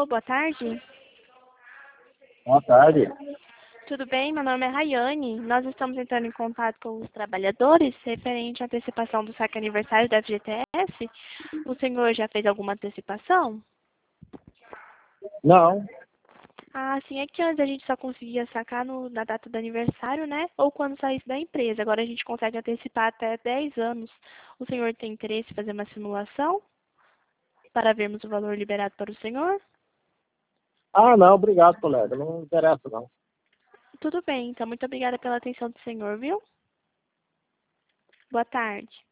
Alô, boa tarde. Boa tarde. Tudo bem? Meu nome é Rayane. Nós estamos entrando em contato com os trabalhadores referente à antecipação do saque aniversário da FGTS. O senhor já fez alguma antecipação? Não. Ah, sim, é que antes a gente só conseguia sacar na data do aniversário, né? Ou quando saísse da empresa. Agora a gente consegue antecipar até 10 anos. O senhor tem interesse em fazer uma simulação para vermos o valor liberado para o senhor? Ah, não, obrigado, colega. Não interessa, não. Tudo bem, então muito obrigada pela atenção do senhor, viu? Boa tarde.